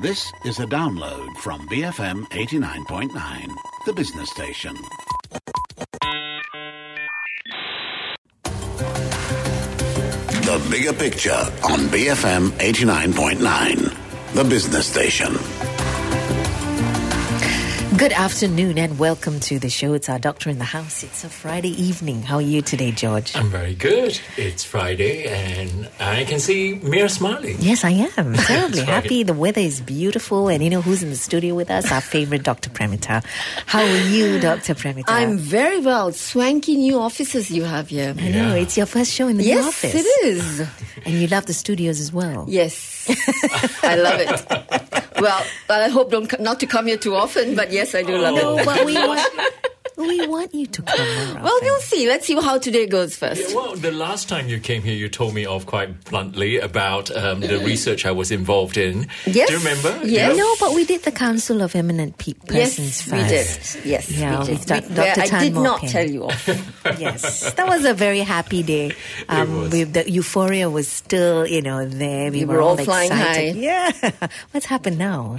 This is a download from BFM 89.9, the business station. The bigger picture on BFM 89.9, the business station. Good afternoon and welcome to the show. It's our doctor in the house. It's a Friday evening. How are you today, George? I'm very good. It's Friday and I can see Mia smiling. Yes, I am. Terribly happy. The weather is beautiful. And you know who's in the studio with us? Our favorite Dr. Premita. How are you, Dr. Premita? I'm very well. Swanky new offices you have here. I know. It's your first show in the new office. Yes, it is. And you love the studios as well. Yes. I love it. Well, I hope not to come here too often, but yes, I do love it. No, but we want you to come more often. Well, we'll see. Let's see how today goes first. Yeah, well, the last time you came here, you told me off quite bluntly about the research I was involved in. Yes. Do you remember? Yes. No, but we did the Council of Eminent Persons first. We did. Yes, yeah, we did. with Dr. I did Tan not Mo tell you off. Yes, that was a very happy day. The euphoria was still, there. We were all flying excited. high. Yeah. What's happened now?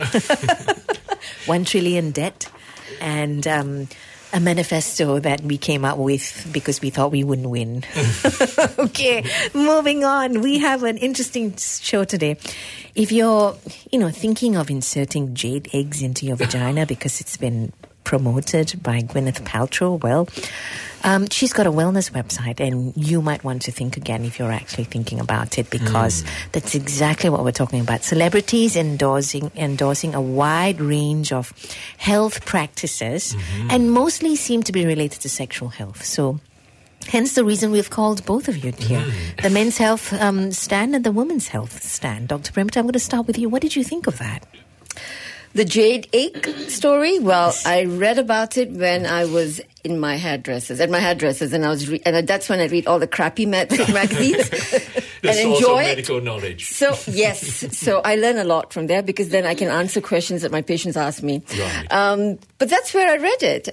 1 trillion debt and a manifesto that we came up with because we thought we wouldn't win. Okay, moving on. We have an interesting show today. If you're, thinking of inserting jade eggs into your vagina because it's been promoted by Gwyneth Paltrow, well, she's got a wellness website and you might want to think again if you're actually thinking about it because that's exactly what we're talking about. Celebrities endorsing a wide range of health practices and mostly seem to be related to sexual health. So hence the reason we've called both of you here. The men's health stand and the women's health stand. Dr. Premita, I'm going to start with you. What did you think of that? The jade egg story? Well, I read about it when I was at my hairdressers, and that's when I read all the crappy magazines and enjoy it. Medical knowledge. So yes, so I learn a lot from there because then I can answer questions that my patients ask me. Right. But that's where I read it,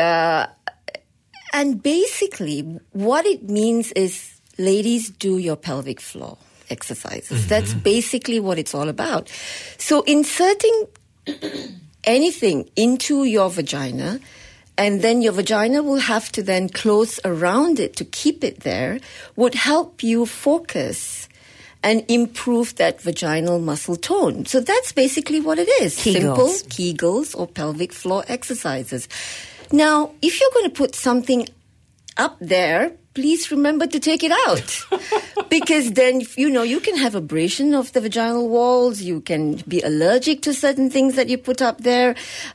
and basically what it means is, ladies, do your pelvic floor exercises. That's basically what it's all about. So inserting anything into your vagina, and then your vagina will have to then close around it to keep it there, would help you focus and improve that vaginal muscle tone. So that's basically what it is. Kegels. Simple Kegels or pelvic floor exercises. Now, if you're going to put something up there, please remember to take it out because then, you can have abrasion of the vaginal walls. You can be allergic to certain things that you put up there.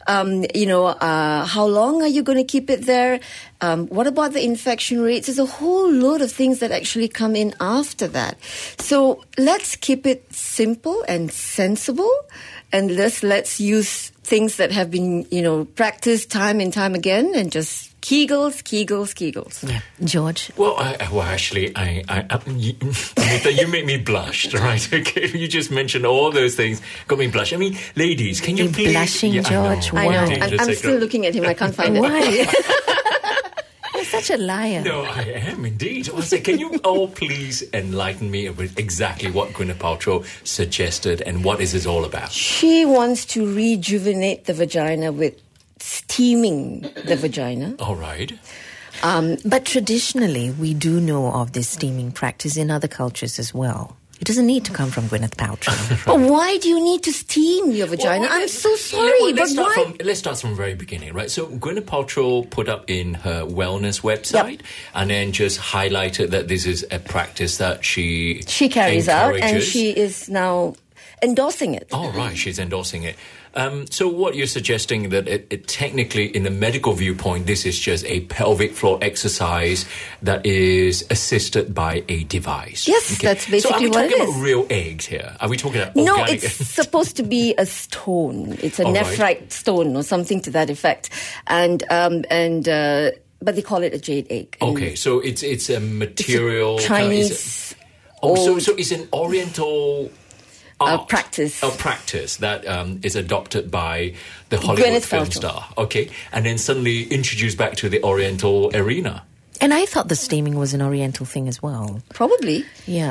How long are you going to keep it there? What about the infection rates? There's a whole load of things that actually come in after that. So let's keep it simple and sensible. And let's use things that have been, practiced time and time again and just Kegels. Yeah. George? Well, actually, Anita, you make me blush, right? Okay, you just mentioned all those things, got me blush. I mean, ladies, can you please... blushing, George? I know. Why? I'm still looking at him. I can't find it. Why? You're such a liar. No, I am indeed. I say, can you all please enlighten me with exactly what Gwyneth Paltrow suggested and what is this all about? She wants to rejuvenate the vagina with steaming the vagina. All right. But traditionally, we do know of this steaming practice in other cultures as well. It doesn't need to come from Gwyneth Paltrow. But why do you need to steam your vagina? I'm so sorry, let's but why? Let's start from the very beginning, right? So Gwyneth Paltrow put up in her wellness website and then just highlighted that this is a practice that she carries out, and she is now endorsing it. Oh, right, she's endorsing it. So what you're suggesting that it technically, in the medical viewpoint, this is just a pelvic floor exercise that is assisted by a device. Yes, that's basically what it is. So are we talking about real eggs here? Are we talking about No, organic? it's supposed to be a stone. It's a nephrite stone or something to that effect. But they call it a jade egg. Okay, so it's a material... It's a Chinese... so it's an Oriental... practice. A practice that is adopted by the Hollywood film star. Okay. And then suddenly introduced back to the Oriental arena. And I thought the steaming was an Oriental thing as well. Probably. Yeah.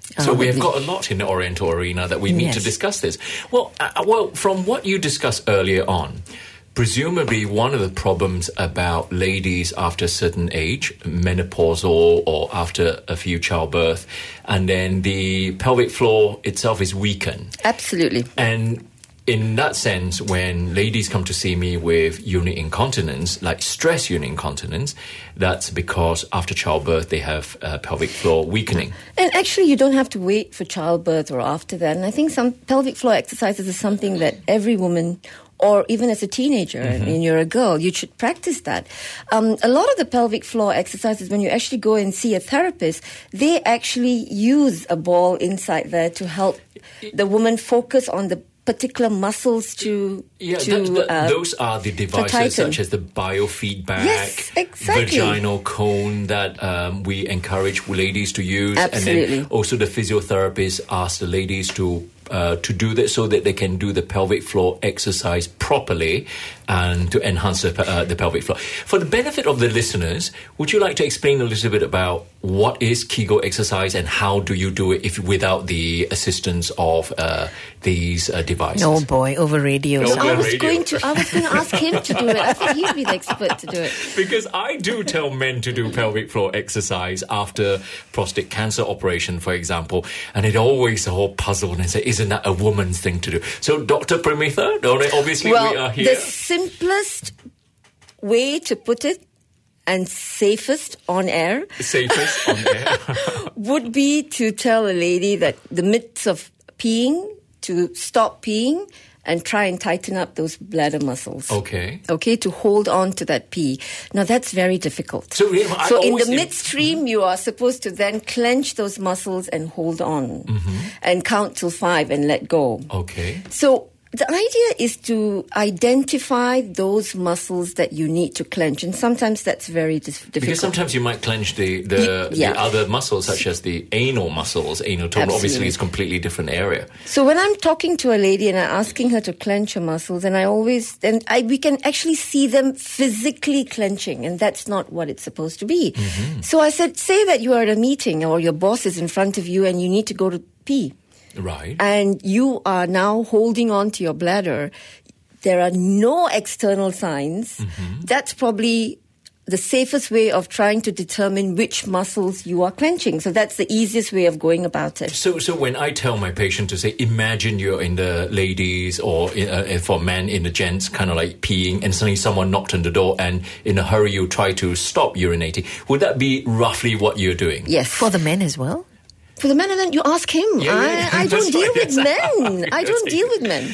So we have got a lot in the Oriental arena that we need to discuss this. Well, from what you discussed earlier on, presumably one of the problems about ladies after a certain age, menopausal or after a few childbirth, and then the pelvic floor itself is weakened. Absolutely. And in that sense, when ladies come to see me with urinary incontinence, like stress urinary incontinence, that's because after childbirth they have pelvic floor weakening. And actually, you don't have to wait for childbirth or after that. And I think some pelvic floor exercises is something that every woman, or even as a teenager, and you're a girl, you should practice that. A lot of the pelvic floor exercises, when you actually go and see a therapist, they actually use a ball inside there to help the woman focus on the particular muscles those are the devices such as the biofeedback, yes, exactly, vaginal cone that we encourage ladies to use. Absolutely. And then also the physiotherapists ask the ladies to do that so that they can do the pelvic floor exercise properly and to enhance the pelvic floor. For the benefit of the listeners, would you like to explain a little bit about what is Kegel exercise and how do you do it without the assistance of these devices? Oh boy, over radio. I was going to ask him to do it. I thought he'd be the expert to do it. Because I do tell men to do pelvic floor exercise after prostate cancer operation, for example, and it always all puzzled and say, isn't that a woman's thing to do? So, Dr. Premitha, obviously we are here. The simplest way to put it, and safest on air, would be to tell a lady that the midst of peeing, to stop peeing and try and tighten up those bladder muscles. Okay, to hold on to that pee. Now, that's very difficult. So in the midstream, you are supposed to then clench those muscles and hold on and count till 5 and let go. Okay. So the idea is to identify those muscles that you need to clench, and sometimes that's very difficult. Because sometimes you might clench the other muscles, such as the anal muscles. Anal tone obviously is a completely different area. So when I'm talking to a lady and I'm asking her to clench her muscles, and we can actually see them physically clenching, and that's not what it's supposed to be. So I said, say that you are at a meeting or your boss is in front of you and you need to go to pee. Right. And you are now holding on to your bladder. There are no external signs. That's probably the safest way of trying to determine which muscles you are clenching. So that's the easiest way of going about it. So when I tell my patient to say, imagine you're in the ladies or for men in the gents, kind of like peeing, and suddenly someone knocked on the door and in a hurry you try to stop urinating. Would that be roughly what you're doing? Yes. For the men as well? For the men, and then you ask him. I don't deal with men. I don't deal with men.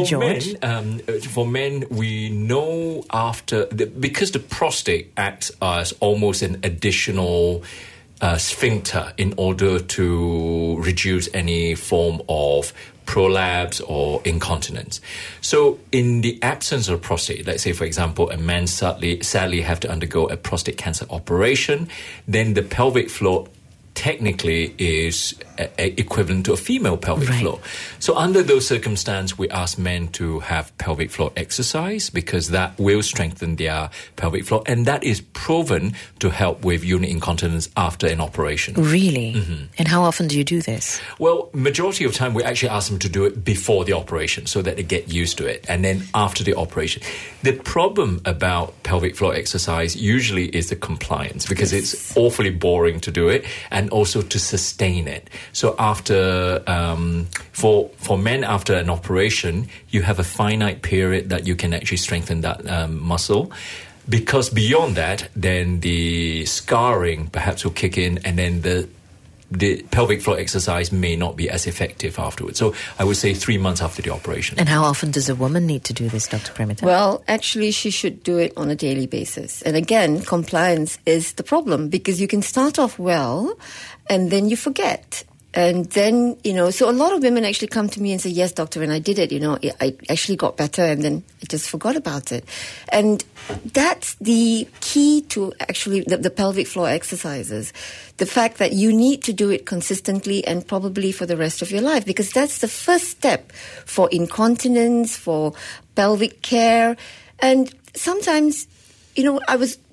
For men, we know because the prostate acts as almost an additional sphincter in order to reduce any form of prolapse or incontinence. So in the absence of prostate, let's say, for example, a man sadly have to undergo a prostate cancer operation, then the pelvic floor technically is equivalent to a female pelvic floor. So under those circumstances, we ask men to have pelvic floor exercise because that will strengthen their pelvic floor, and that is proven to help with urinary incontinence after an operation. Really? And how often do you do this? Well, majority of the time we actually ask them to do it before the operation so that they get used to it, and then after the operation. The problem about pelvic floor exercise usually is the compliance because it's awfully boring to do it and also to sustain it. So after, for men after an operation, you have a finite period that you can actually strengthen that muscle. Because beyond that, then the scarring perhaps will kick in, and then the pelvic floor exercise may not be as effective afterwards. So I would say 3 months after the operation. And how often does a woman need to do this, Dr. Premitha? Well, actually, she should do it on a daily basis. And again, compliance is the problem because you can start off well and then you forget. And then, so a lot of women actually come to me and say, yes, doctor, when I did it, I actually got better and then I just forgot about it. And that's the key to actually the pelvic floor exercises. The fact that you need to do it consistently and probably for the rest of your life, because that's the first step for incontinence, for pelvic care. And sometimes, I was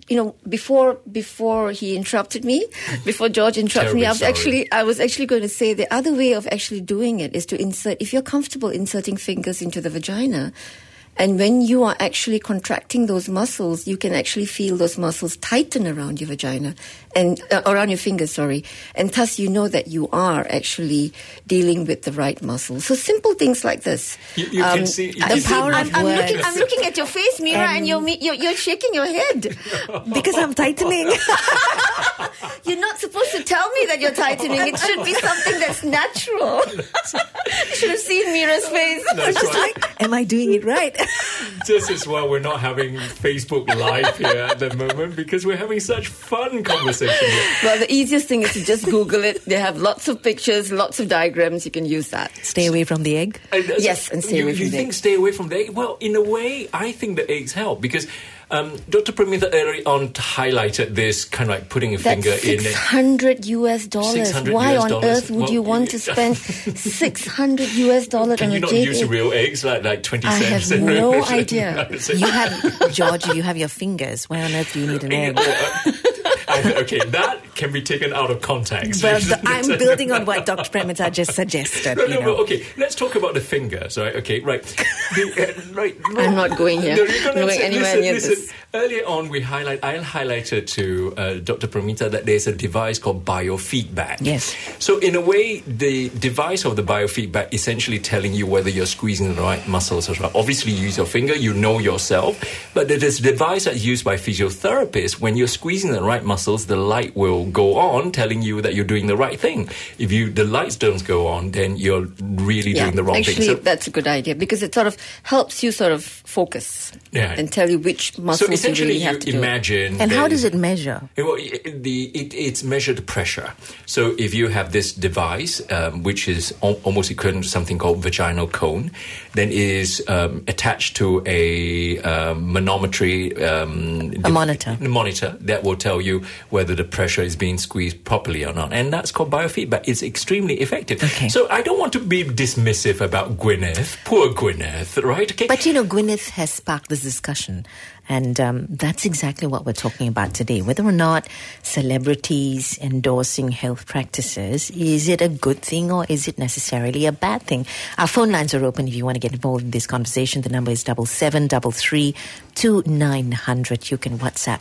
before he interrupted me, before George interrupted me, I was actually going to say the other way of actually doing it is to insert, if you're comfortable inserting fingers into the vagina, and when you are actually contracting those muscles, you can actually feel those muscles tighten around your vagina and around your fingers, sorry. And thus you know that you are actually dealing with the right muscles. So simple things like this. You can see the power of words. I'm looking at your face, Mira, and you're shaking your head. Because I'm tightening. You're not supposed to tell me that you're tightening. It should be something that's natural. You should have seen Mira's face. I'm just like, am I doing it right? Just as well we're not having Facebook Live here at the moment because we're having such fun conversation here. Well, the easiest thing is to just Google it. They have lots of pictures, lots of diagrams. You can use that. Stay away from the egg? Yes, and stay away from the egg. You think stay away from the egg? Well, in a way, I think the eggs help because Dr. Pramita early on highlighted this kind of like putting a finger in it. $600 US. Why on earth would you want to spend $600 on a jade egg? Can you not use real eggs like 20 cents? I have no idea. George, you have your fingers. Why on earth do you need an egg? Okay, that can be taken out of context. But I'm building on what Dr. Pramita just suggested. No, okay, let's talk about the fingers, right? Okay, right. I'm not going here. I'm going anywhere near this. Earlier on, I highlighted to Dr. Pramita that there's a device called biofeedback. Yes. So in a way, the device of the biofeedback essentially telling you whether you're squeezing the right muscles as well. Obviously, you use your finger, you know yourself. But there's a device that's used by physiotherapists. When you're squeezing the right muscles, the light will go on, telling you that you're doing the right thing. If the lights don't go on, then you're really doing the wrong thing. Actually, that's a good idea because it sort of helps you sort of focus and tell you which muscles you really have to do. Imagine. And how does it measure? It's measured pressure. So if you have this device, which is almost equivalent to something called vaginal cone, then is attached to a manometry. A monitor. A monitor that will tell you whether the pressure is being squeezed properly or not. And that's called biofeedback. It's extremely effective. Okay. So I don't want to be dismissive about Gwyneth. Poor Gwyneth, right? Okay. But Gwyneth has sparked this discussion. And that's exactly what we're talking about today. Whether or not celebrities endorsing health practices, is it a good thing or is it necessarily a bad thing? Our phone lines are open if you want to get involved in this conversation. The number is 7733-2900. You can WhatsApp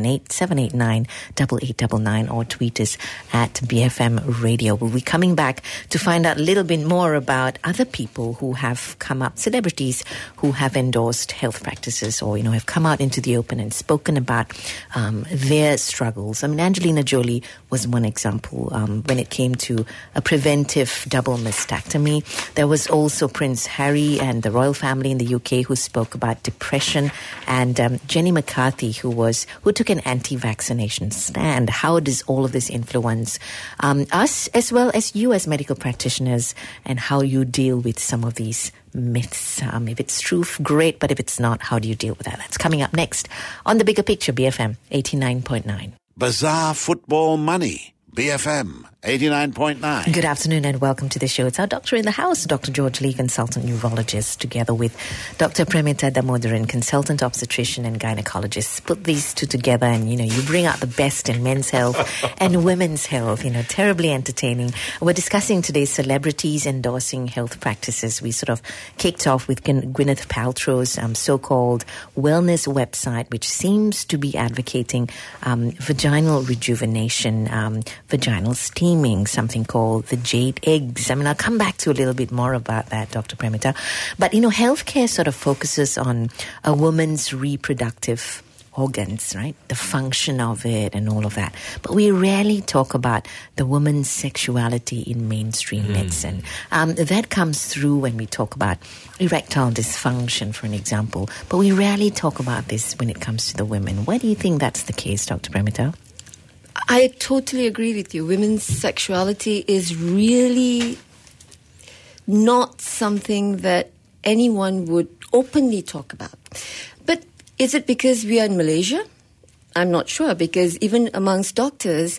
018-789-8899 or tweet us at BFM Radio. We'll be coming back to find out a little bit more about other people who have come up, celebrities who have endorsed health practices or, have come out into the open and spoken about their struggles. I mean, Angelina Jolie was one example when it came to a preventive double mastectomy. There was also Prince Harry and the royal family in the UK who spoke about depression, and Jenny McCarthy who took an anti-vaccination stand. How does all of this influence us as well as you as medical practitioners, and how you deal with some of these myths? If it's true, great, but if it's not, how do you deal with that? That's coming up next on The Bigger Picture, BFM 89.9. Bizarre Football Money, BFM 89.9. Good afternoon and welcome to the show. It's our doctor in the house, Dr. George Lee, consultant urologist, together with Dr. Pramita Damodaran, consultant obstetrician and gynecologist. Put these two together and, you bring out the best in men's health and women's health, terribly entertaining. We're discussing today celebrities endorsing health practices. We sort of kicked off with Gwyneth Paltrow's so-called wellness website, which seems to be advocating vaginal rejuvenation, vaginal steaming, something called the jade eggs. I mean, I'll come back to a little bit more about that, Dr. Pramita. But, healthcare sort of focuses on a woman's reproductive organs, right? The function of it and all of that. But we rarely talk about the woman's sexuality in mainstream medicine. That comes through when we talk about erectile dysfunction, for an example. But we rarely talk about this when it comes to the women. Why do you think that's the case, Dr. Pramita? I totally agree with you. Women's sexuality is really not something that anyone would openly talk about. But is it because we are in Malaysia? I'm not sure, because even amongst doctors,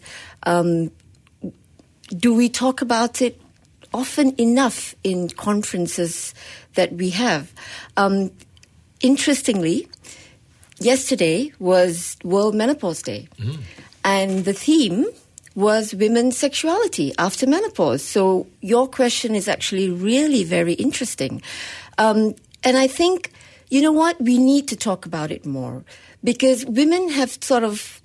do we talk about it often enough in conferences that we have? Interestingly, yesterday was World Menopause Day. And the theme was women's sexuality after menopause. So your question is actually really very interesting. And I think, you know what, we need to talk about it more, because women have sort of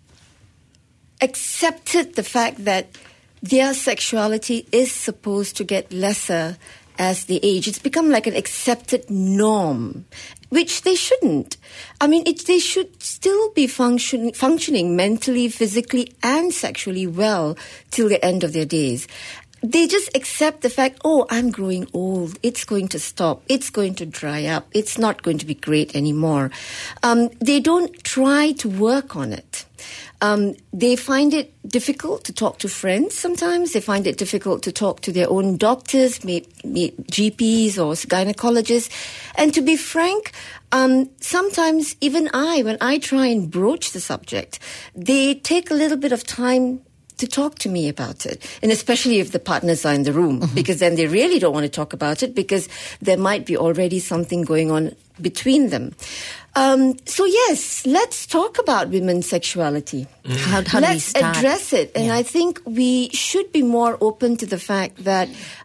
accepted the fact that their sexuality is supposed to get lesser as they age. It's become like an accepted norm, which they shouldn't. I mean, they should still be functioning mentally, physically, and sexually well till the end of their days. They just accept the fact, oh, I'm growing old. It's going to stop. It's going to dry up. It's not going to be great anymore. They don't try to work on it. They find it difficult to talk to friends sometimes. They find it difficult to talk to their own doctors, maybe GPs or gynecologists. And to be frank, sometimes even when I try and broach the subject, they take a little bit of time to talk to me about it. And especially if the partners are in the room, because then they really don't want to talk about it, because there might be already something going on between them. So yes, let's talk about women's sexuality. How do we let's start? address it. And I think we should be more open to the fact that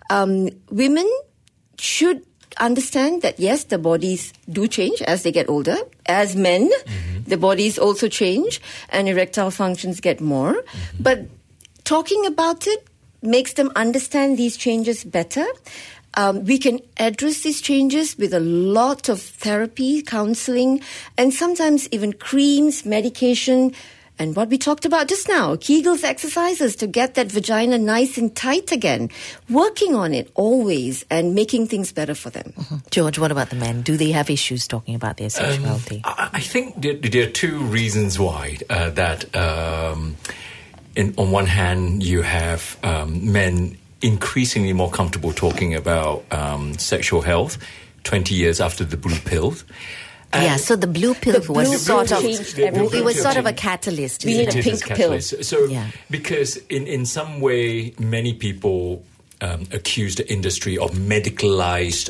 women should understand that, yes, the bodies do change as they get older. As men, the bodies also change and erectile functions get more. But talking about it makes them understand these changes better. We can address these changes with a lot of therapy, counseling, and sometimes even creams, medication, and what we talked about just now, Kegels exercises to get that vagina nice and tight again. Working on it always and making things better for them. George, what about the men? Do they have issues talking about their sexuality? I think there are two reasons why that on one hand you have men increasingly more comfortable talking about sexual health 20 years after the blue pill. Yeah, so the blue pill was sort of a catalyst. We need a pink pill. So, because in some way, many people accuse the industry of medicalized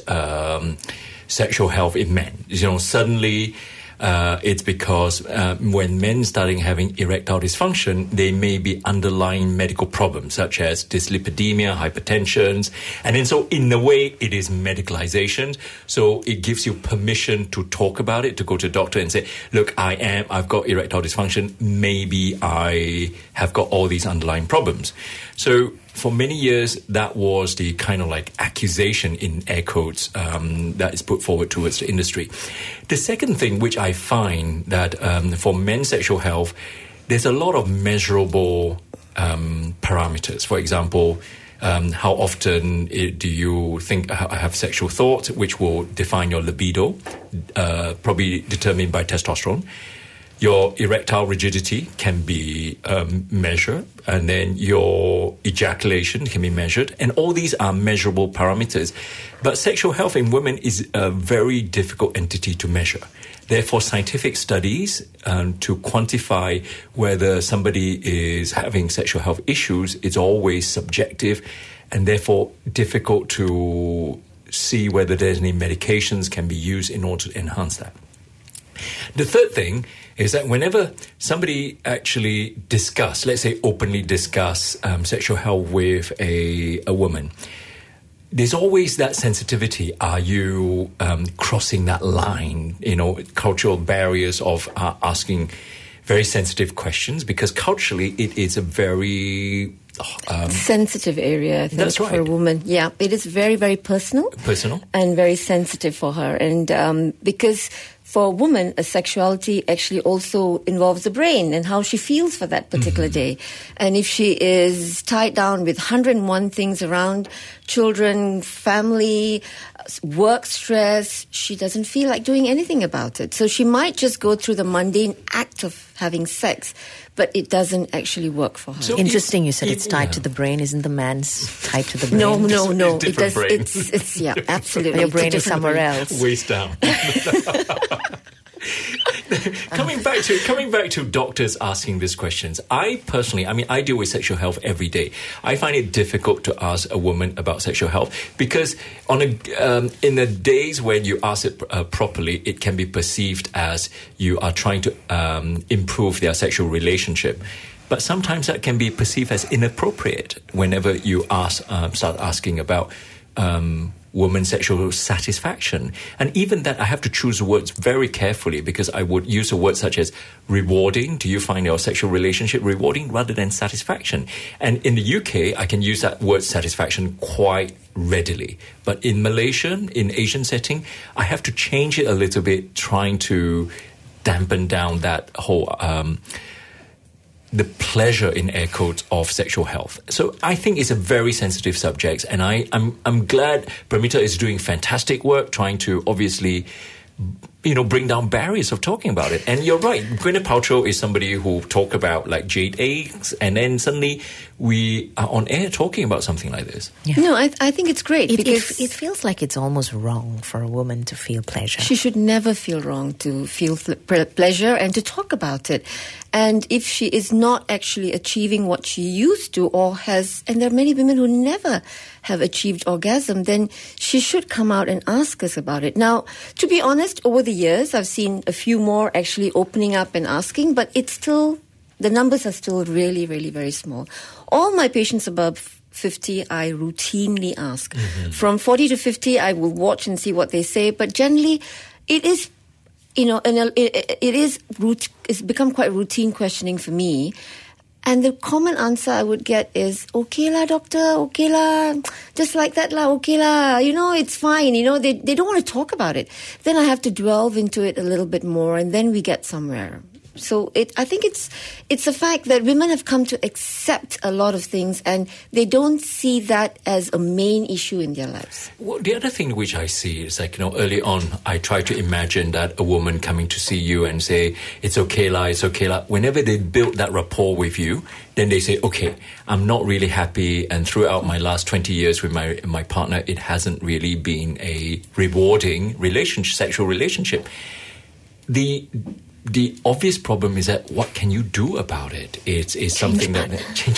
sexual health in men. You know, suddenly it's because when men starting having erectile dysfunction, there may be underlying medical problems such as dyslipidemia, hypertension, and then so in a way it is medicalization. So it gives you permission to talk about it, to go to a doctor and say, look, I've got erectile dysfunction, maybe I have got all these underlying problems. So for many years, that was the kind of like accusation in air quotes that is put forward towards the industry. The second thing which I find that for men's sexual health, there's a lot of measurable parameters. For example, how often do you think have sexual thoughts, which will define your libido, probably determined by testosterone. Your erectile rigidity can be measured, and then your ejaculation can be measured. And all these are measurable parameters. But sexual health in women is a very difficult entity to measure. Therefore, scientific studies to quantify whether somebody is having sexual health issues is always subjective, and therefore difficult to see whether there's any medications can be used in order to enhance that. The third thing is that whenever somebody actually let's say openly discuss sexual health with a woman, there's always that sensitivity. Are you crossing that line, cultural barriers of asking very sensitive questions? Because culturally it is a very sensitive area, I think, for a woman. Yeah, it is very, very personal. And very sensitive for her. And because for a woman, a sexuality actually also involves the brain and how she feels for that particular day. And if she is tied down with 101 things around, children, family, work stress, she doesn't feel like doing anything about it. So she might just go through the mundane act of having sex, but it doesn't actually work for her. So interesting, you said it's tied to the brain. Isn't the man's tied to the brain? No. It does. It's absolutely. Your brain is somewhere else. Waist down. Coming back to doctors asking these questions, I personally, I deal with sexual health every day. I find it difficult to ask a woman about sexual health because in the days when you ask it properly, it can be perceived as you are trying to improve their sexual relationship. But sometimes that can be perceived as inappropriate whenever you start asking about women's sexual satisfaction. And even that, I have to choose words very carefully because I would use a word such as rewarding. Do you find your sexual relationship rewarding rather than satisfaction? And in the UK, I can use that word satisfaction quite readily. But in Malaysian, in Asian setting, I have to change it a little bit, trying to dampen down that whole the pleasure, in air quotes, of sexual health. So I think it's a very sensitive subject, and I'm glad Paramita is doing fantastic work trying to obviously, bring down barriers of talking about it. And you're right, Gwyneth Paltrow is somebody who talk about like jade eggs, and then suddenly we are on air talking about something like this. Yeah. No, I think it's great because it feels like it's almost wrong for a woman to feel pleasure. She should never feel wrong to feel pleasure and to talk about it. And if she is not actually achieving what she used to and there are many women who never have achieved orgasm, then she should come out and ask us about it. Now, to be honest, over the years, I've seen a few more actually opening up and asking, but the numbers are still really, really very small. All my patients above 50, I routinely ask. Mm-hmm. From 40 to 50, I will watch and see what they say, but generally, it is it's become quite routine questioning for me. And the common answer I would get is, okay la, doctor, okay la, just like that la, okay la, it's fine, they don't want to talk about it. Then I have to delve into it a little bit more, and then we get somewhere. So I think it's a fact that women have come to accept a lot of things, and they don't see that as a main issue in their lives. Well, the other thing which I see is early on, I try to imagine that a woman coming to see you and say, it's okay la. Whenever they build that rapport with you, then they say, okay, I'm not really happy, and throughout my last 20 years with my partner, it hasn't really been a rewarding sexual relationship. The obvious problem is that what can you do about it? It's something that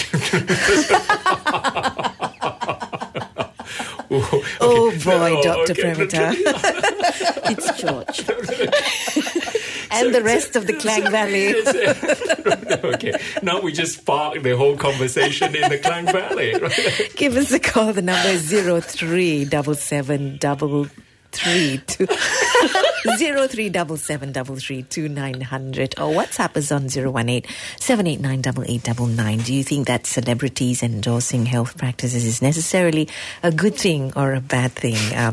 Dr. Paramita. It's George. And the rest of the Klang Valley. Okay, now we just park the whole conversation in the Klang Valley. Right? Give us a call. The number is 0377 0377332900, or WhatsApp is on 018-789-8899. Do you think that celebrities endorsing health practices is necessarily a good thing or a bad thing?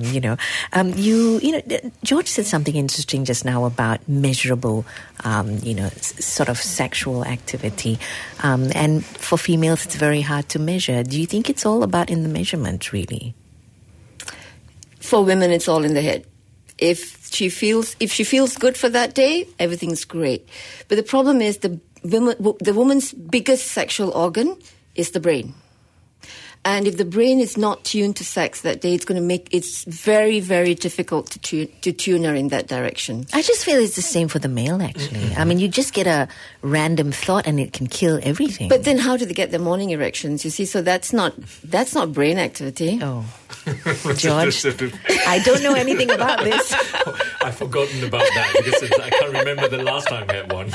George said something interesting just now about measurable, sort of sexual activity, and for females it's very hard to measure. Do you think it's all about in the measurement, really? For women, it's all in the head. If she feels good for that day, everything's great. But the problem is the woman's biggest sexual organ is the brain. And if the brain is not tuned to sex that day, it's very, very difficult to tune her in that direction. I just feel it's the same for the male, actually. Mm-hmm. I mean, you just get a random thought and it can kill everything. But then how do they get their morning erections? You see, so that's not brain activity. Oh. George, I don't know anything about this. I've forgotten about that because I can't remember the last time I had one.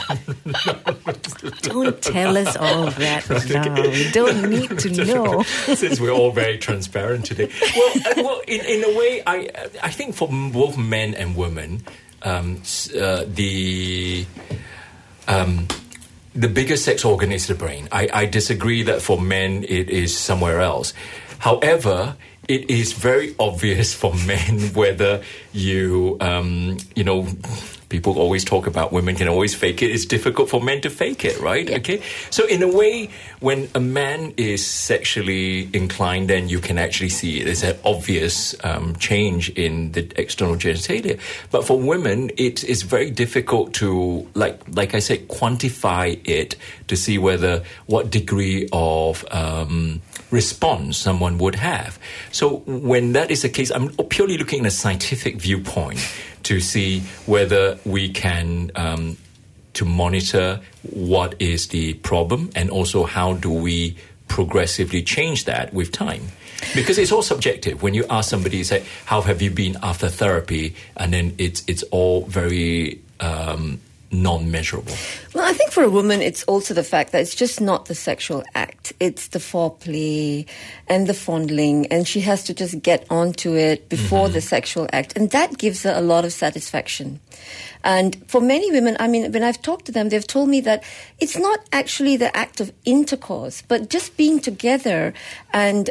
Don't tell us all that now. We don't need to know. Since we're all very transparent today. Well, in a way, I think for both men and women, the biggest sex organ is the brain. I disagree that for men it is somewhere else. However, it is very obvious for men whether you, people always talk about women can always fake it. It's difficult for men to fake it, right? Yeah. Okay. So in a way, when a man is sexually inclined, then you can actually see it. There's an obvious change in the external genitalia. But for women, it is very difficult to, like I said, quantify it to see what degree of response someone would have. So when that is the case, I'm purely looking at a scientific viewpoint. to see whether we can to monitor what is the problem, and also how do we progressively change that with time. Because it's all subjective. When you ask somebody, say, how have you been after therapy? And then it's all very non-measurable. Well, I think for a woman, it's also the fact that it's just not the sexual act. It's the foreplay and the fondling, and she has to just get onto it before the sexual act. And that gives her a lot of satisfaction. And for many women, I mean, when I've talked to them, they've told me that it's not actually the act of intercourse, but just being together and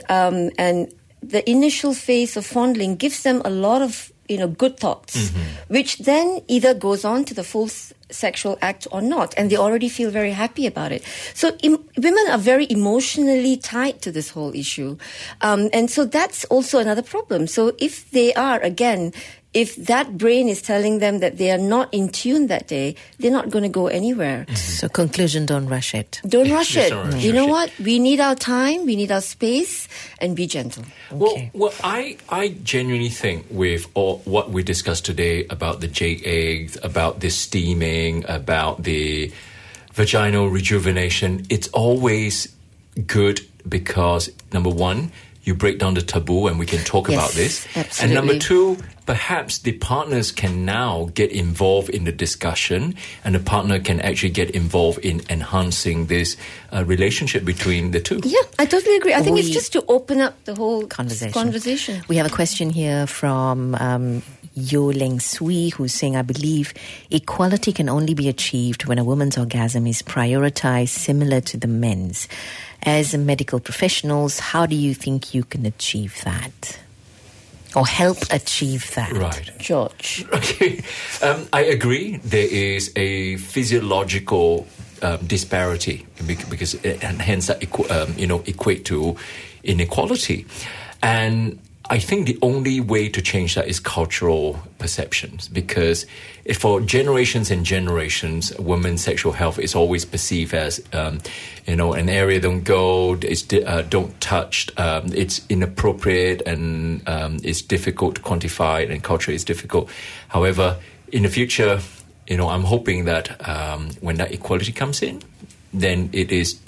the initial phase of fondling gives them a lot of good thoughts, which then either goes on to the full sexual act or not, and they already feel very happy about it. So women are very emotionally tied to this whole issue. And so that's also another problem. So if they are, again, if that brain is telling them that they are not in tune that day, they're not going to go anywhere. So conclusion, don't rush it. Don't rush it. Don't rush you know it. what? We need our time, we need our space, and be gentle. Okay. Well, I genuinely think with all what we discussed today about the jade eggs, about the steaming, about the vaginal rejuvenation, it's always good because, number one, you break down the taboo and we can talk about this. Absolutely. And number two, perhaps the partners can now get involved in the discussion, and the partner can actually get involved in enhancing this relationship between the two. Yeah, I totally agree. I think it's just to open up the whole conversation. We have a question here from Yo Leng Sui, who's saying, I believe equality can only be achieved when a woman's orgasm is prioritized similar to the men's. As medical professionals, how do you think you can achieve that? Or help achieve that? Right. George. Okay. I agree. There is a physiological disparity because and hence that equate to inequality. And I think the only way to change that is cultural perceptions, because for generations and generations, women's sexual health is always perceived as, an area don't go, don't touch, it's inappropriate, and it's difficult to quantify, and culture is difficult. However, in the future, I'm hoping that when that equality comes in, then it is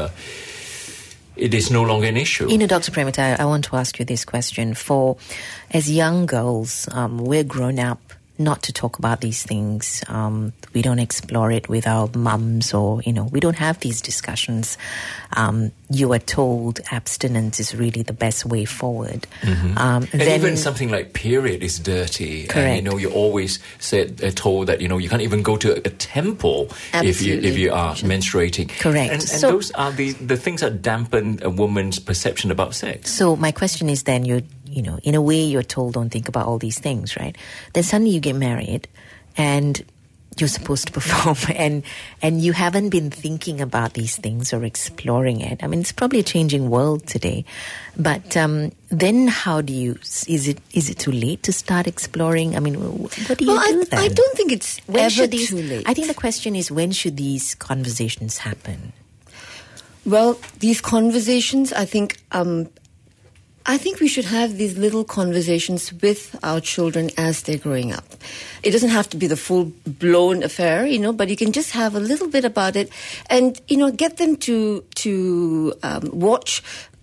no longer an issue. Dr. Premita, I want to ask you this question. As young girls, we're grown up not to talk about these things. We don't explore it with our mums, or, we don't have these discussions. You are told abstinence is really the best way forward. And even something like period is dirty. Correct. And, you always told that, you can't even go to a temple if you are menstruating. Correct. And so, those are the things that dampen a woman's perception about sex. So my question is then, in a way you're told don't think about all these things, right? Then suddenly you get married and you're supposed to perform and you haven't been thinking about these things or exploring it. I mean, it's probably a changing world today. But then how do you, is it too late to start exploring? I mean, what do you do then? I don't think it's ever too late. I think the question is, when should these conversations happen? Well, these conversations, I think we should have these little conversations with our children as they're growing up. It doesn't have to be the full-blown affair, but you can just have a little bit about it and, get them to watch,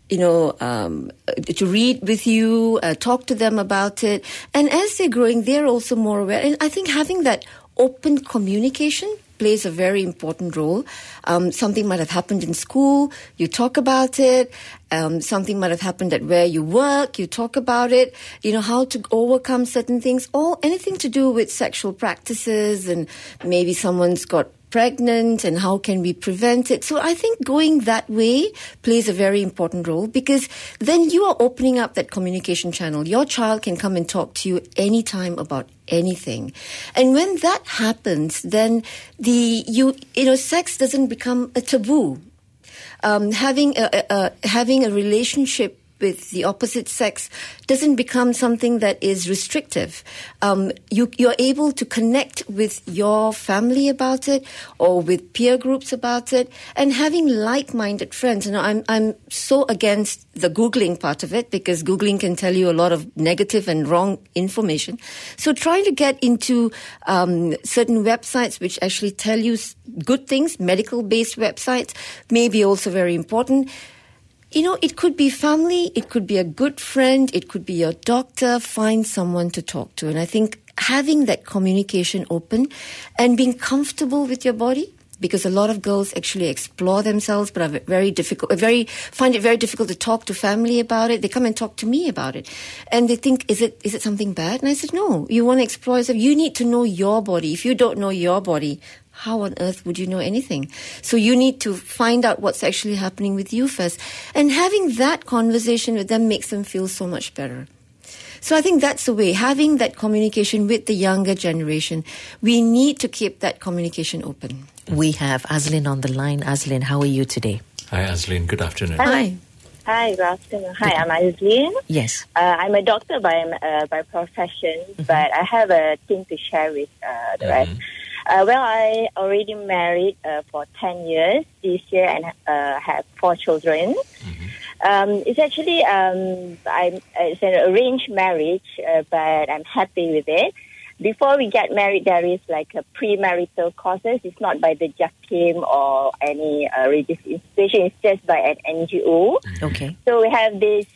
to read with you, talk to them about it. And as they're growing, they're also more aware. And I think having that open communication plays a very important role. Something might have happened in school, you talk about it. Something might have happened at where you work, you talk about it. How to overcome certain things, or anything to do with sexual practices, and maybe someone's got pregnant and how can we prevent it. So I think going that way plays a very important role, because then you are opening up that communication channel. Your child can come and talk to you anytime about anything. And when that happens, then sex doesn't become a taboo. Having a relationship with the opposite sex doesn't become something that is restrictive. You're able to connect with your family about it or with peer groups about it, and having like-minded friends. I'm so against the Googling part of it, because Googling can tell you a lot of negative and wrong information. So trying to get into certain websites which actually tell you good things, medical-based websites, may be also very important. It could be family, it could be a good friend, it could be your doctor. Find someone to talk to. And I think having that communication open and being comfortable with your body, because a lot of girls actually explore themselves but are find it very difficult to talk to family about it. They come and talk to me about it. And they think, is it something bad? And I said, no, you want to explore yourself. You need to know your body. If you don't know your body, how on earth would you know anything? So you need to find out what's actually happening with you first. And having that conversation with them makes them feel so much better. So I think that's the way, having that communication with the younger generation. We need to keep that communication open. We have Azlin on the line. Azlin, how are you today? Hi, Azlin. Good afternoon. Hi. Hi, good afternoon. Hi, I'm Azlin. Yes. I'm a doctor by profession, but I have a thing to share with the rest. I already married for 10 years this year and have 4 children. It's actually it's an arranged marriage, but I'm happy with it. Before we get married, there is like a premarital courses. It's not by the JAKIM or any religious institution. It's just by an NGO. Okay. So we have this,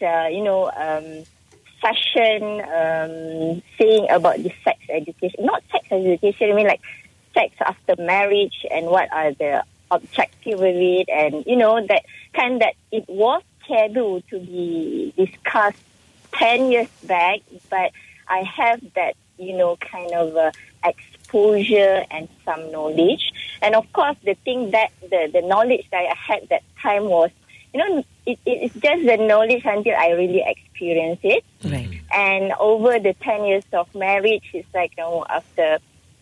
session saying about the sex education. Not sex education, I mean like sex after marriage and what are the objectives of it, and that kind that it was scheduled to be discussed 10 years back, but I have that kind of exposure and some knowledge. And of course the thing that the knowledge that I had that time was it's just the knowledge until I really experienced it. Right. And over the 10 years of marriage, it's like after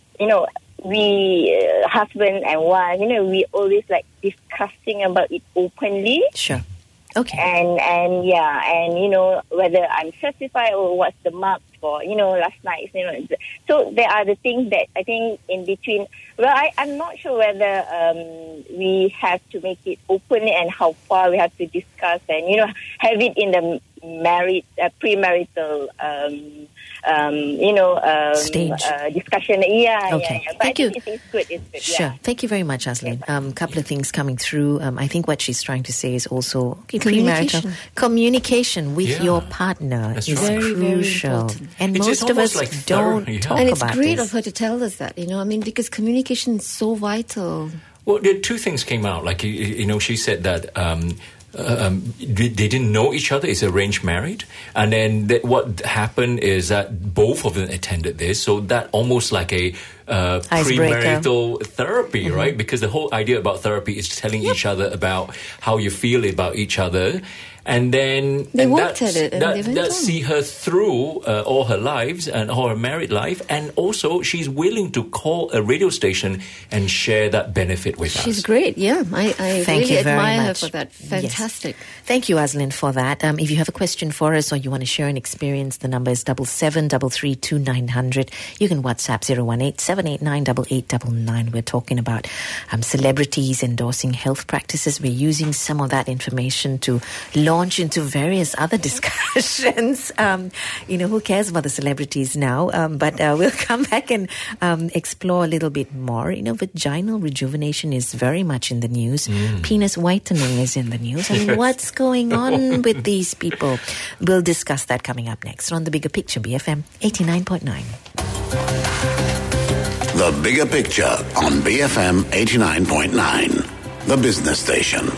we husband and wife, we always like discussing about it openly. Sure. Okay. And whether I'm certified or what's the mark for, last night, So there are the things that I think in between. Well, I'm not sure whether we have to make it openly and how far we have to discuss and, have it in the premarital, stage discussion. Yeah. Okay. Yeah. But Thank you. It's good. It's good. Sure. Yeah. Thank you very much, Azlin. Couple of things coming through. I think what she's trying to say is also Communication. Communication with your partner That's is right. Very, very crucial. important. And It's most just of us almost like don't therapy, talk And it's about great this. of her to tell us that, because communication is so vital. Well, there are 2 things came out. Like, she said that they didn't know each other. It's arranged marriage. And then what happened is that both of them attended this. So that almost like a premarital therapy, right? Because the whole idea about therapy is telling each other about how you feel about each other. And then They worked at it and they went that on. see her through all her lives and all her married life. And also she's willing to call a radio station and share that benefit with us. She's great, yeah. I Thank really you very admire her much. for that. Fantastic. Yes. Thank you, Azlin, for that. If you have a question for us or you want to share an experience, the number is 77332900. You can WhatsApp 018-789-8899. We're talking about celebrities endorsing health practices. We're using some of that information to launch into various other discussions. Who cares about the celebrities now? But we'll come back and explore a little bit more. Vaginal rejuvenation is very much in the news. Penis whitening is in the news. And what's going on with these people? We'll discuss that coming up next on The Bigger Picture, BFM 89.9. The Bigger Picture on BFM 89.9, the business station.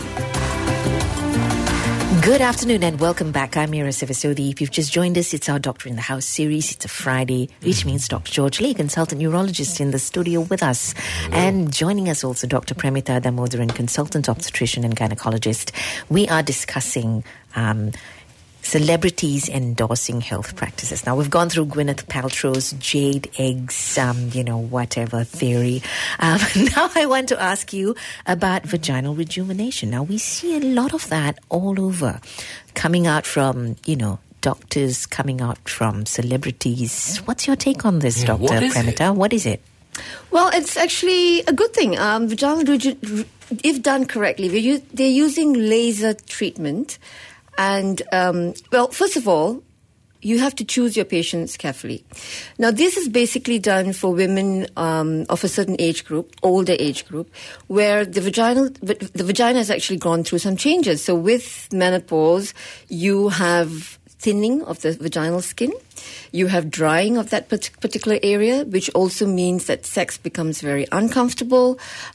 Good afternoon and welcome back. I'm Mira Sivasodi. If you've just joined us, it's our Doctor in the House series. It's a Friday, which means Dr. George Lee, consultant neurologist in the studio with us. And joining us also Dr. Premita Damodaran, consultant obstetrician and gynecologist. We are discussing celebrities endorsing health practices. Now, we've gone through Gwyneth Paltrow's jade eggs, whatever theory. Now I want to ask you about vaginal rejuvenation. Now, we see a lot of that all over, coming out from, doctors, coming out from celebrities. What's your take on this, Dr. Premita? What is it? Well, it's actually a good thing. Vaginal if done correctly, they're using laser treatment. And, first of all, you have to choose your patients carefully. Now, this is basically done for women of a certain age group, older age group, where the vagina has actually gone through some changes. So with menopause, you have thinning of the vaginal skin. You have drying of that particular area, which also means that sex becomes very uncomfortable,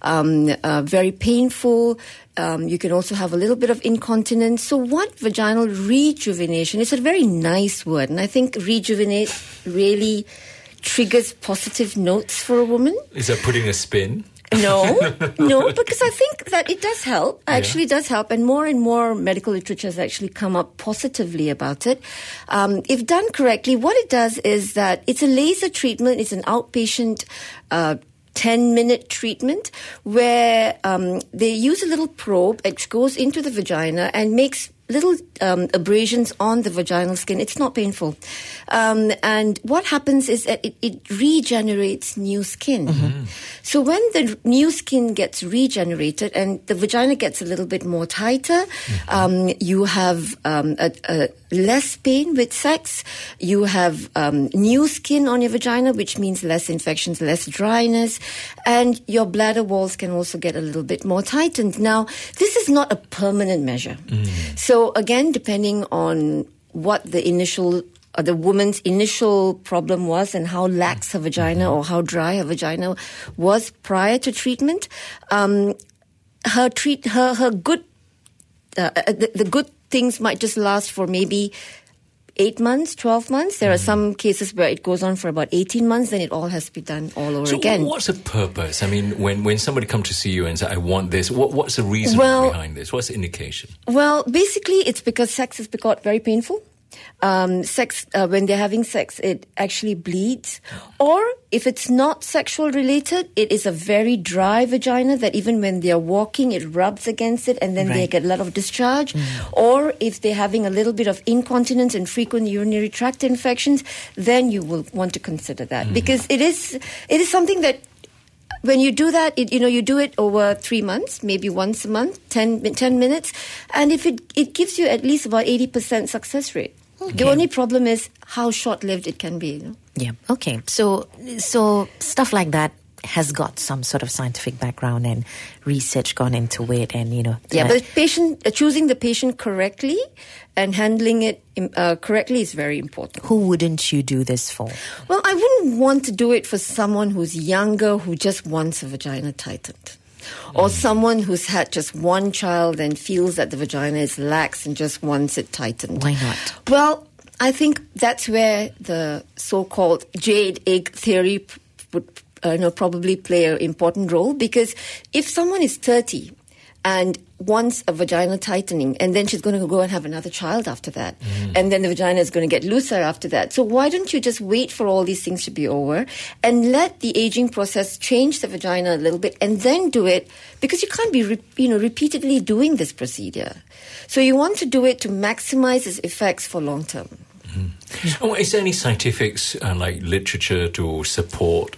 very painful. You can also have a little bit of incontinence. So what vaginal rejuvenation is a very nice word. And I think rejuvenate really triggers positive notes for a woman. Is that putting a spin? No, because I think that it does help. Actually does help. And more medical literature has actually come up positively about it. If done correctly, what it does is that it's a laser treatment. It's an outpatient 10-minute treatment where they use a little probe which goes into the vagina and makes little abrasions on the vaginal skin. It's not painful. And what happens is that it regenerates new skin. Mm-hmm. So when the new skin gets regenerated and the vagina gets a little bit more tighter, you have a less pain with sex. You have new skin on your vagina, which means less infections, less dryness, and your bladder walls can also get a little bit more tightened. Now, this is not a permanent measure. So again, depending on what the woman's initial problem was and how lax her vagina or how dry her vagina was prior to treatment, the good things might just last for maybe 8 months, 12 months. There are some cases where it goes on for about 18 months, then it all has to be done all over again. So what's the purpose? I mean, when somebody comes to see you and say, I want this, what's the reason behind this? What's the indication? Well, basically, it's because sex has become very painful. When they're having sex, it actually bleeds. Or if it's not sexual related, it is a very dry vagina that even when they're walking, it rubs against it and then they get a lot of discharge. Or if they're having a little bit of incontinence and frequent urinary tract infections, then you will want to consider that. Because it is something that when you do that, you do it over 3 months, maybe once a month, 10 minutes. And if it gives you at least about 80% success rate. Okay. The only problem is how short-lived it can be. Yeah. Okay. So stuff like that has got some sort of scientific background and research gone into it, and but choosing the patient correctly and handling it correctly is very important. Who wouldn't you do this for? Well, I wouldn't want to do it for someone who's younger who just wants a vagina tightened. Or someone who's had just one child and feels that the vagina is lax and just wants it tightened. Why not? Well, I think that's where the so-called jade egg theory would probably play an important role, because if someone is 30 and wants a vagina tightening, and then she's going to go and have another child after that, and then the vagina is going to get looser after that. So why don't you just wait for all these things to be over and let the aging process change the vagina a little bit and then do it, because you can't be repeatedly doing this procedure. So you want to do it to maximize its effects for long term. Is there any scientific literature to support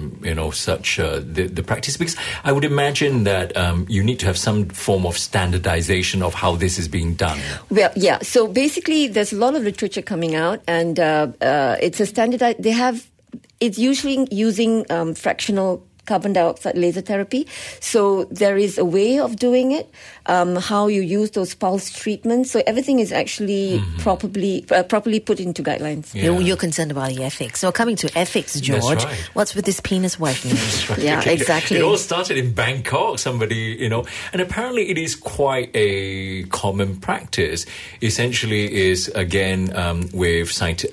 such the practice? Because I would imagine that you need to have some form of standardization of how this is being done. Well, yeah. So basically, there's a lot of literature coming out, and it's a standardized. It's usually using fractional carbon dioxide laser therapy. So there is a way of doing it, how you use those pulse treatments. So everything is actually properly put into guidelines. Yeah. You're concerned about the ethics. So coming to ethics, George, That's right. What's with this penis wiping? Right. Yeah, exactly. It all started in Bangkok, and apparently it is quite a common practice. Essentially is, again, with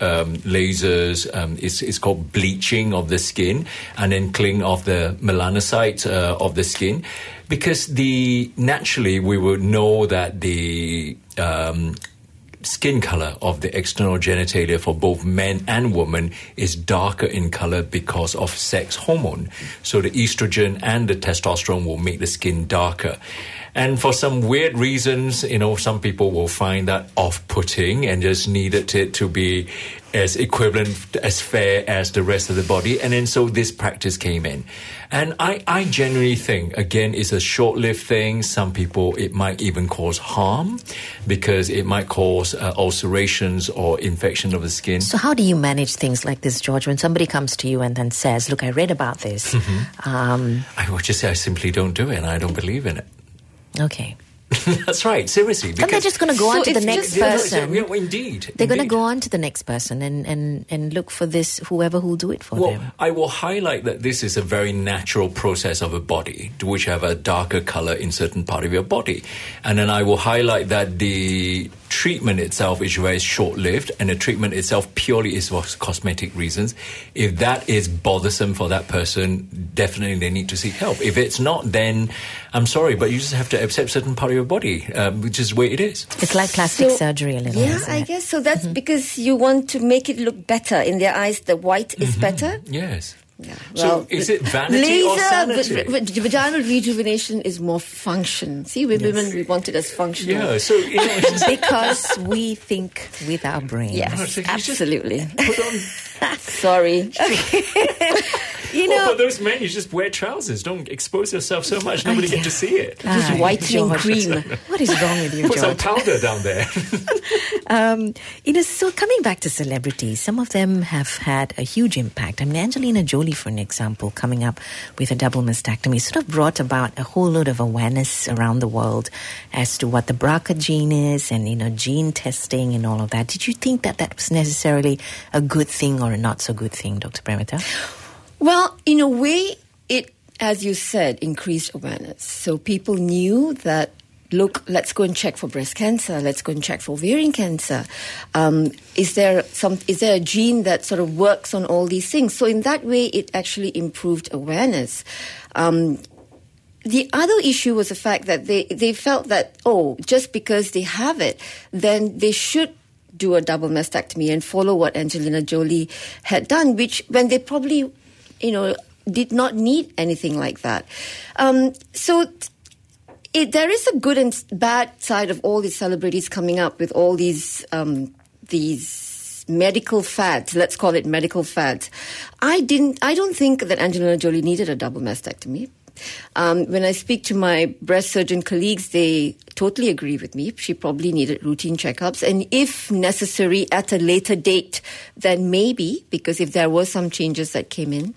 lasers, it's called bleaching of the skin and then cleaning of the melanocytes of the skin, because naturally we would know that the skin color of the external genitalia for both men and women is darker in color because of sex hormone. So the estrogen and the testosterone will make the skin darker. And for some weird reasons, some people will find that off-putting and just needed it to be as equivalent, as fair as the rest of the body. And then so this practice came in. And I genuinely think, again, it's a short-lived thing. Some people, it might even cause harm because it might cause ulcerations or infection of the skin. So how do you manage things like this, George? When somebody comes to you and then says, look, I read about this. I would just say I simply don't do it and I don't believe in it. Okay. That's right, seriously. And they're just going to go on to the next person. Yeah, indeed. They're going to go on to the next person and look for this, whoever will do it for them. I will highlight that this is a very natural process of a body, which have a darker color in certain part of your body. And then I will highlight that the treatment itself is very short-lived, and the treatment itself purely is for cosmetic reasons. If that is bothersome for that person, definitely they need to seek help. If it's not, then I'm sorry, but you just have to accept certain part of your body, which is the way it is. It's like plastic surgery a little. Yeah, I guess so. That's because you want to make it look better in their eyes. The white is better. Yes. Yeah. So is it vanity or sanity? Vaginal rejuvenation is more function. See, with women, we want it as functional. Yeah, so because we think with our brain. Yes, absolutely. Put on. Sorry. For those men, you just wear trousers. Don't expose yourself so much. Nobody get to see it. Just whitening cream. What is wrong with you, Put some George? powder down there. So coming back to celebrities, some of them have had a huge impact. I mean, Angelina Jolie, for an example, coming up with a double mastectomy sort of brought about a whole load of awareness around the world as to what the BRCA gene is and, gene testing and all of that. Did you think that was necessarily a good thing or a not so good thing, Dr. Premita? Well, in a way, it, as you said, increased awareness. So people knew that, look, let's go and check for breast cancer. Let's go and check for ovarian cancer. Is there a gene that sort of works on all these things? So in that way, it actually improved awareness. The other issue was the fact that they felt that, just because they have it, then they should do a double mastectomy and follow what Angelina Jolie had done, which when they probably, did not need anything like that. So there is a good and bad side of all these celebrities coming up with all these medical fads. Let's call it medical fads. I don't think that Angelina Jolie needed a double mastectomy. When I speak to my breast surgeon colleagues, they totally agree with me. She probably needed routine checkups. And if necessary, at a later date, then maybe, because if there were some changes that came in,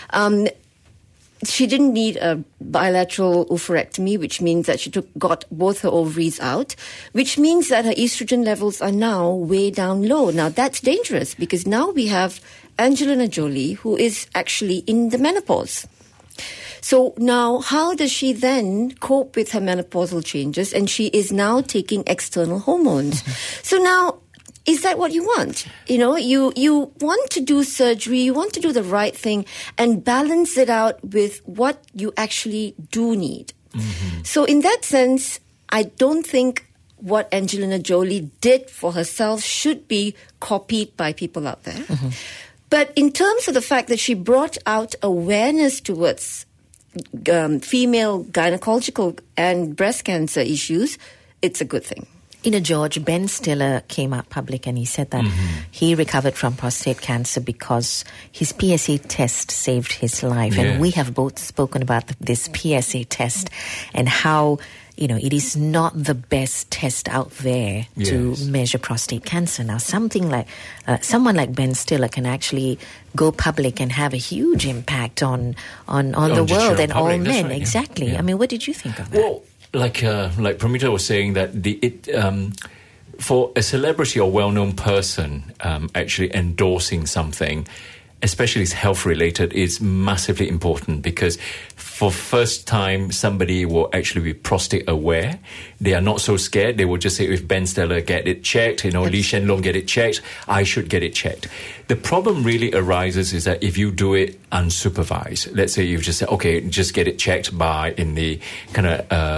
she didn't need a bilateral oophorectomy, which means that she got both her ovaries out, which means that her estrogen levels are now way down low. Now, that's dangerous because now we have Angelina Jolie, who is actually in the menopause. So now, how does she then cope with her menopausal changes? And she is now taking external hormones. So now, is that what you want? You want to do surgery, you want to do the right thing and balance it out with what you actually do need. Mm-hmm. So in that sense, I don't think what Angelina Jolie did for herself should be copied by people out there. Mm-hmm. But in terms of the fact that she brought out awareness towards female gynecological and breast cancer issues, it's a good thing. George, Ben Stiller came out public and he said that he recovered from prostate cancer because his PSA test saved his life. Yeah. And we have both spoken about this PSA test and how, it is not the best test out there to measure prostate cancer. Now, someone like Ben Stiller can actually go public and have a huge impact on the world and all men. Right, exactly. Yeah. I mean, what did you think of that? Well, like Pramita was saying, that for a celebrity or well-known person actually endorsing something, especially it's health-related, is massively important because for first time somebody will actually be prostate aware. They are not so scared. They will just say, if Ben Stiller get it checked, Lee Hsien Loong get it checked, I should get it checked. The problem really arises is that if you do it unsupervised. Let's say you've just said, okay, just get it checked in the kind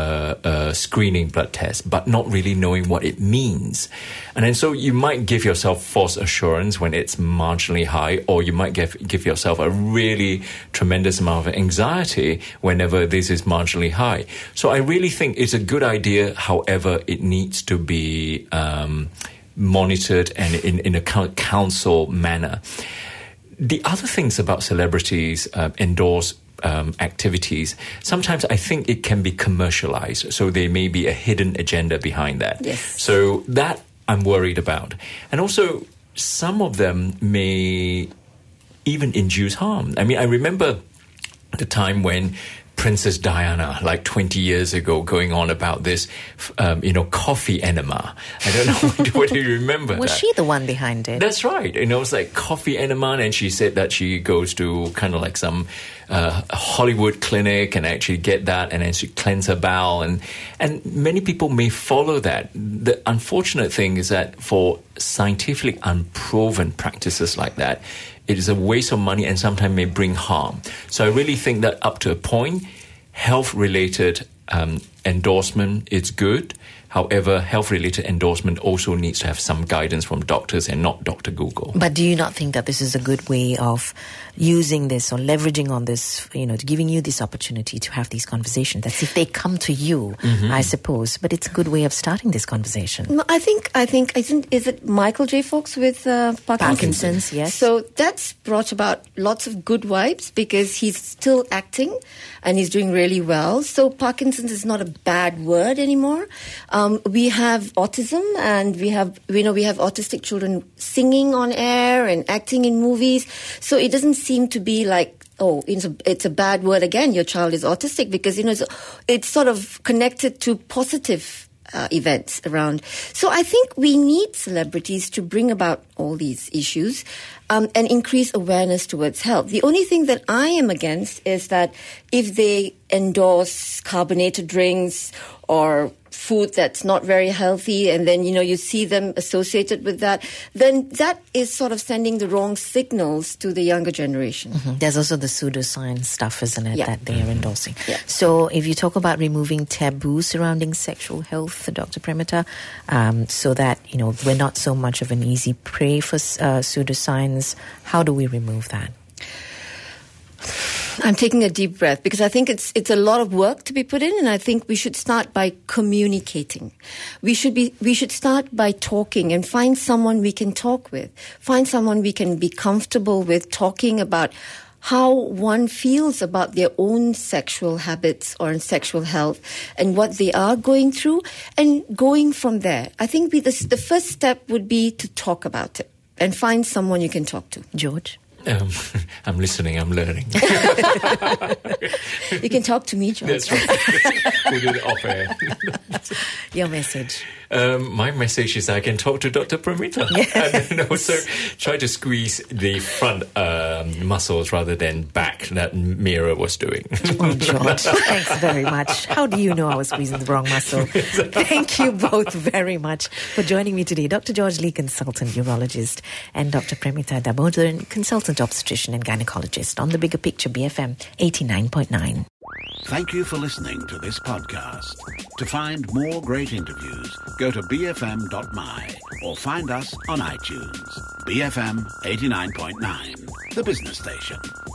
of screening blood test, but not really knowing what it means. And then so you might give yourself false assurance when it's marginally high, or you might give yourself a really tremendous amount of anxiety whenever this is marginally high. So I really think it's a good idea. However, it needs to be monitored and in a counsel manner. The other things about celebrities endorse activities, sometimes I think it can be commercialized. So there may be a hidden agenda behind that. Yes. So that I'm worried about. And also, some of them may even induce harm. I mean, I remember the time when Princess Diana, like 20 years ago, going on about this, coffee enema. I don't know whether you remember that. Was she the one behind it? That's right. It was like coffee enema, and she said that she goes to kind of like some Hollywood clinic and actually get that, and then she cleanse her bowel, and many people may follow that. The unfortunate thing is that for scientifically unproven practices like that, it is a waste of money and sometimes may bring harm. So I really think that up to a point, health-related endorsement is good. However, health-related endorsement also needs to have some guidance from doctors and not Dr. Google. But do you not think that this is a good way of using this or leveraging on this, giving you this opportunity to have these conversations? That's if they come to you, I suppose. But it's a good way of starting this conversation. No, I think, is it Michael J. Fox with Parkinson's, yes. So that's brought about lots of good vibes because he's still acting and he's doing really well. So Parkinson's is not a bad word anymore. We have autism, and we have autistic children singing on air and acting in movies. So it doesn't seem to be like, oh, it's a bad word again. Your child is autistic, because it's sort of connected to positive events around. So I think we need celebrities to bring about all these issues and increase awareness towards health. The only thing that I am against is that if they endorse carbonated drinks or food that's not very healthy, and then, you see them associated with that, then that is sort of sending the wrong signals to the younger generation. Mm-hmm. There's also the pseudoscience stuff, isn't it, that they are endorsing. Yeah. So if you talk about removing taboo surrounding sexual health, Dr. Premita, so that, we're not so much of an easy prey for pseudoscience, how do we remove that? I'm taking a deep breath because I think it's a lot of work to be put in, and I think we should start by communicating. We should start by talking and find someone we can talk with. Find someone we can be comfortable with talking about how one feels about their own sexual habits or sexual health and what they are going through, and going from there. I think the first step would be to talk about it and find someone you can talk to. George? I'm listening, I'm learning. You can talk to me, George. That's right. We'll do it off air. Your message? My message is I can talk to Dr. Premita. Yes. And also try to squeeze the front muscles rather than back that Mira was doing. Oh, George, thanks very much. How do you know I was squeezing the wrong muscle? Thank you both very much for joining me today. Dr. George Lee, consultant urologist, and Dr. Premita Damodaran, consultant obstetrician and gynecologist on The Bigger Picture, BFM 89.9. Thank you for listening to this podcast. To find more great interviews, go to bfm.my or find us on iTunes. BFM 89.9, the business station.